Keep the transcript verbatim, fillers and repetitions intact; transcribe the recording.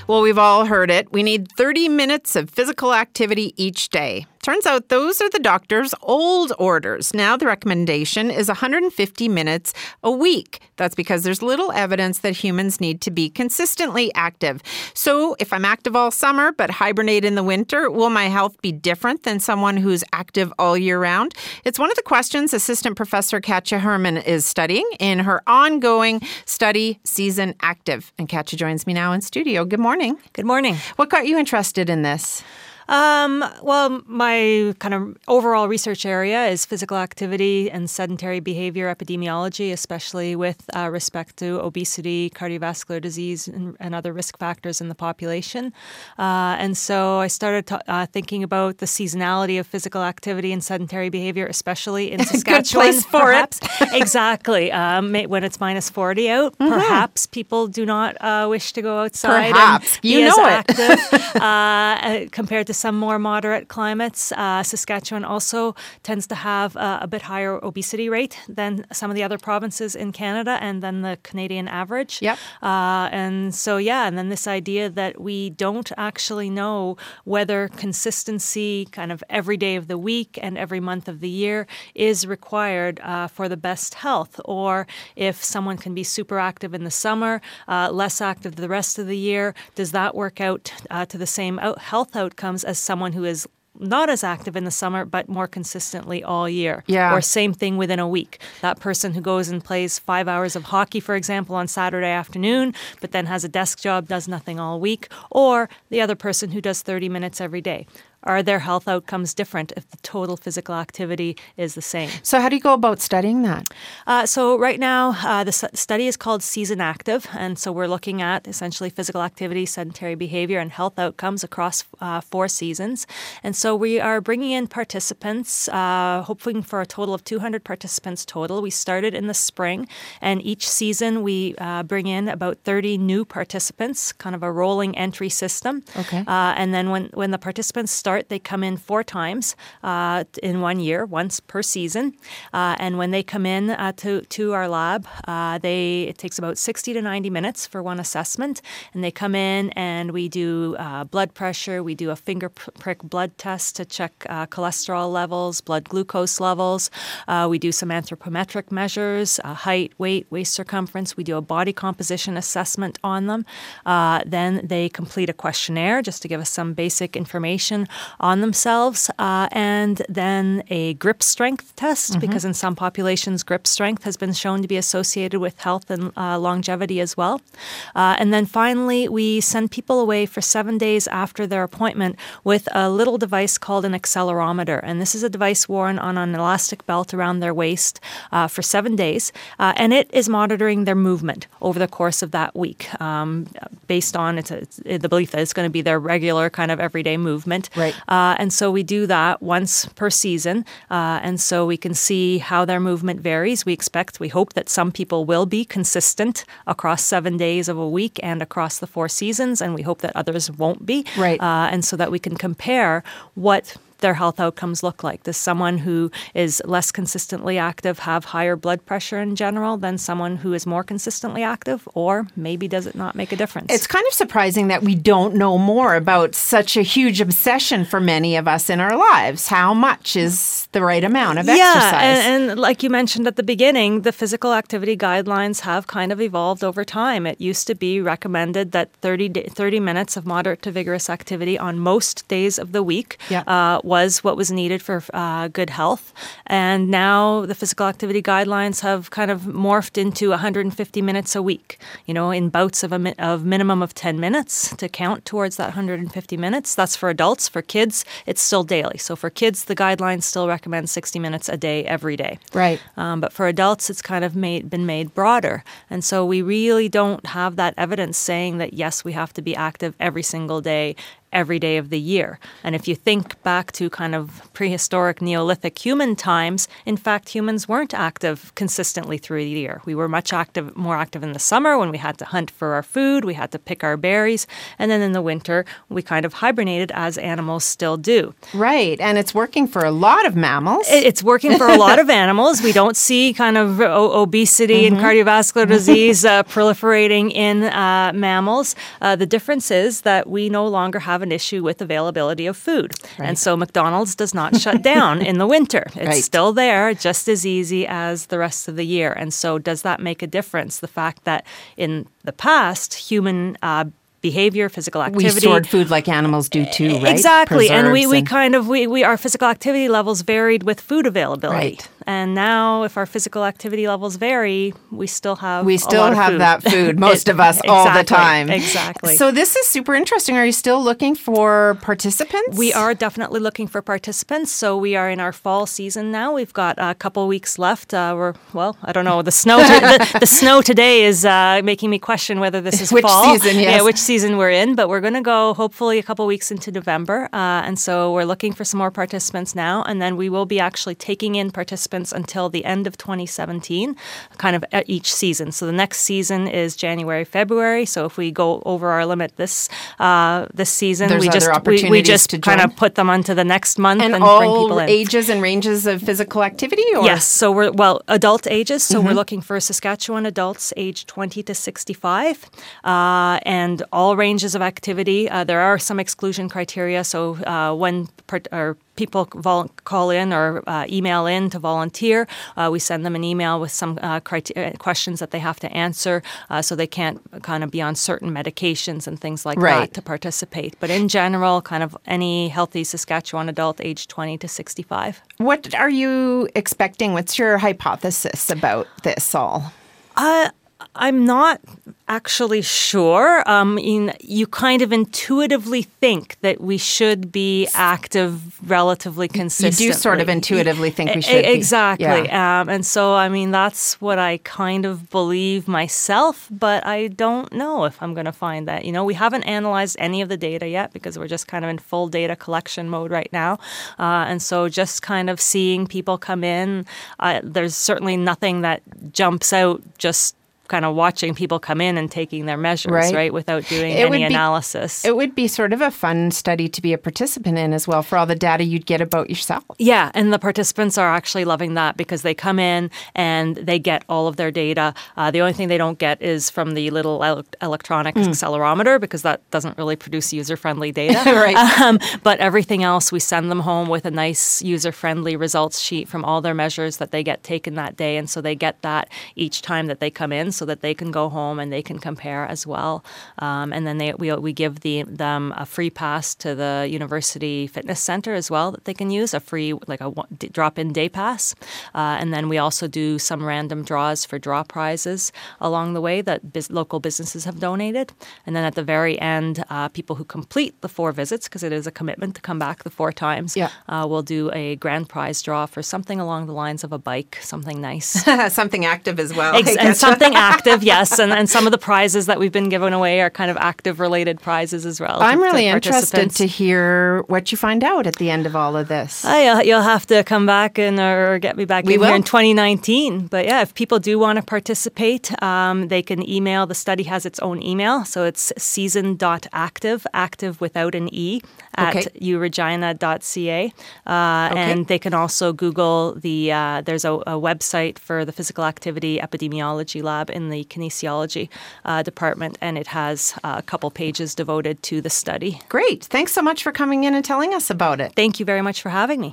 Well, we've all heard it. We need thirty minutes of physical activity each day. Turns out those are the doctor's old orders. Now the recommendation is one hundred fifty minutes a week. That's because there's little evidence that humans need to be consistently active. So if I'm active all summer but hibernate in the winter, will my health be different than someone who's active all year round? It's one of the questions Assistant Professor Katja Herman is studying in her ongoing study, Season Active. And Katja joins me now in studio. Good morning. Good morning. What got you interested in this? Um, well, my kind of overall research area is physical activity and sedentary behavior epidemiology, especially with uh, respect to obesity, cardiovascular disease, and, and other risk factors in the population. Uh, and so I started t- uh, thinking about the seasonality of physical activity and sedentary behavior, especially in Saskatchewan. Good place for perhaps. it. Exactly. Um, when it's minus forty out, mm-hmm. perhaps people do not uh, wish to go outside perhaps. and be you as know active uh, compared to some more moderate climates. Uh, Saskatchewan also tends to have uh, a bit higher obesity rate than some of the other provinces in Canada and than the Canadian average. Yep. Uh, and so, yeah, and then this idea that we don't actually know whether consistency kind of every day of the week and every month of the year is required uh, for the best health, or if someone can be super active in the summer, uh, less active the rest of the year, does that work out uh, to the same out- health outcomes as someone who is not as active in the summer, but more consistently all year? Yeah. Or same thing within a week. That person who goes and plays five hours of hockey, for example, on Saturday afternoon, but then has a desk job, does nothing all week. Or the other person who does thirty minutes every day. Are their health outcomes different if the total physical activity is the same? So how do you go about studying that? Uh, so right now, uh, the s- study is called Season Active. And so we're looking at essentially physical activity, sedentary behavior, and health outcomes across uh, four seasons. And so we are bringing in participants, uh, hoping for a total of two hundred participants total. We started in the spring, and each season we uh, bring in about thirty new participants, kind of a rolling entry system. Okay. Uh, and then when, when the participants start, they come in four times uh, in one year, once per season. Uh, and when they come in uh, to, to our lab, uh, they it takes about sixty to ninety minutes for one assessment. And they come in and we do uh, blood pressure. We do a finger prick blood test to check uh, cholesterol levels, blood glucose levels. Uh, we do some anthropometric measures, uh, height, weight, waist circumference. We do a body composition assessment on them. Uh, then they complete a questionnaire just to give us some basic information on themselves, uh, and then a grip strength test, mm-hmm. because in some populations, grip strength has been shown to be associated with health and uh, longevity as well. Uh, and then finally, we send people away for seven days after their appointment with a little device called an accelerometer. And this is a device worn on an elastic belt around their waist uh, for seven days. Uh, and it is monitoring their movement over the course of that week, um, based on it's, a, it's the belief that it's going to be their regular kind of everyday movement. Right. Uh, and so we do that once per season. Uh, and so we can see how their movement varies. We expect, we hope that some people will be consistent across seven days of a week and across the four seasons. And we hope that others won't be. Right. Uh, and so that we can compare what their health outcomes look like. Does someone who is less consistently active have higher blood pressure in general than someone who is more consistently active? Or maybe does it not make a difference? It's kind of surprising that we don't know more about such a huge obsession for many of us in our lives. How much is the right amount of yeah, exercise? Yeah, and, and like you mentioned at the beginning, the physical activity guidelines have kind of evolved over time. It used to be recommended that thirty, thirty minutes of moderate to vigorous activity on most days of the week yeah. uh, was what was needed for uh, good health. And now the physical activity guidelines have kind of morphed into one hundred fifty minutes a week, you know, in bouts of a mi- of minimum of ten minutes to count towards that one hundred fifty minutes. That's for adults. For kids, it's still daily. So for kids, the guidelines still recommend sixty minutes a day every day. Right. Um, but for adults, it's kind of made been made broader. And so we really don't have that evidence saying that, yes, we have to be active every single day, every day of the year. And if you think back to kind of prehistoric Neolithic human times, in fact, humans weren't active consistently through the year. We were much active, more active in the summer when we had to hunt for our food, we had to pick our berries, and then in the winter, we kind of hibernated as animals still do. Right, and it's working for a lot of mammals. It's working for a lot of animals. We don't see kind of o- obesity mm-hmm. and cardiovascular disease uh, proliferating in uh, mammals. Uh, the difference is that we no longer have an issue with availability of food. Right. And so McDonald's does not shut down in the winter. It's right. still there just as easy as the rest of the year. And so does that make a difference? The fact that in the past, human uh, behavior, physical activity. We stored food like animals do too, right? Exactly. Preserves and we, we and... kind of, we, we our physical activity levels varied with food availability. Right. And now if our physical activity levels vary, we still have We still a lot have of food. that food, most of us, exactly, all the time. Exactly. So this is super interesting. Are you still looking for participants? We are definitely looking for participants. So we are in our fall season now. We've got a couple weeks left. Uh, we're, well, I don't know. The snow to, the, the snow today is uh, making me question whether this is which fall. Which season, yes. Yeah, which season we're in. But we're going to go hopefully a couple weeks into November. Uh, and so we're looking for some more participants now. And then we will be actually taking in participants until the end of twenty seventeen, kind of at each season. So the next season is January, February. So if we go over our limit this uh, this season, There's we other just we, we just to kind join. of put them onto the next month and, and, and all bring people in. ages and ranges of physical activity? Or? Yes. So we're, well, adult ages. So mm-hmm. we're looking for Saskatchewan adults aged twenty to sixty-five uh, and all ranges of activity. Uh, there are some exclusion criteria. So uh, when part, or people vol- call in or uh, email in to volunteer, uh, we send them an email with some uh, criteria, questions that they have to answer uh, so they can't kind of be on certain medications and things like right. that to participate. But in general, kind of any healthy Saskatchewan adult aged twenty to sixty-five. What are you expecting? What's your hypothesis about this all? Uh, I'm not actually sure. Um, in, you kind of intuitively think that we should be active relatively consistently. You do sort of intuitively think we should e- exactly. be. Exactly. Yeah. Um, and so, I mean, that's what I kind of believe myself, but I don't know if I'm going to find that. You know, we haven't analyzed any of the data yet because we're just kind of in full data collection mode right now. Uh, and so just kind of seeing people come in, uh, there's certainly nothing that jumps out just kind of watching people come in and taking their measures, right, right without doing it any be, analysis. It would be sort of a fun study to be a participant in as well for all the data you'd get about yourself. Yeah, and the participants are actually loving that because they come in and they get all of their data. Uh, the only thing they don't get is from the little el- electronic mm. accelerometer because that doesn't really produce user-friendly data. right. Um, but everything else, we send them home with a nice user-friendly results sheet from all their measures that they get taken that day. And so they get that each time that they come in, so that they can go home and they can compare as well. Um, and then they, we we give the, them a free pass to the University Fitness Center as well that they can use, a free, like a drop-in day pass. Uh, and then we also do some random draws for draw prizes along the way that biz- local businesses have donated. And then at the very end, uh, people who complete the four visits, because it is a commitment to come back the four times, yeah. uh, we'll do a grand prize draw for something along the lines of a bike, something nice. Something active as well. Ex- and something active, yes. And, and some of the prizes that we've been giving away are kind of active-related prizes as well. I'm to, really to interested to hear what you find out at the end of all of this. Uh, you'll, you'll have to come back and or get me back we in will. here in twenty nineteen. But yeah, if people do want to participate, um, they can email. The study has its own email. So it's season.active, active without an E, at okay. u regina dot c a. Uh, okay. And they can also Google the, uh, there's a, a website for the Physical Activity Epidemiology Lab in the kinesiology uh, department, and it has uh, a couple pages devoted to the study. Great. Thanks so much for coming in and telling us about it. Thank you very much for having me.